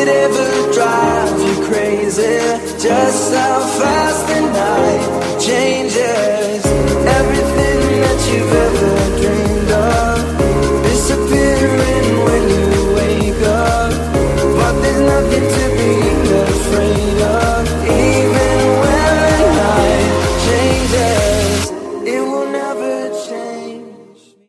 it ever drive you crazy? Just how fast the night changes.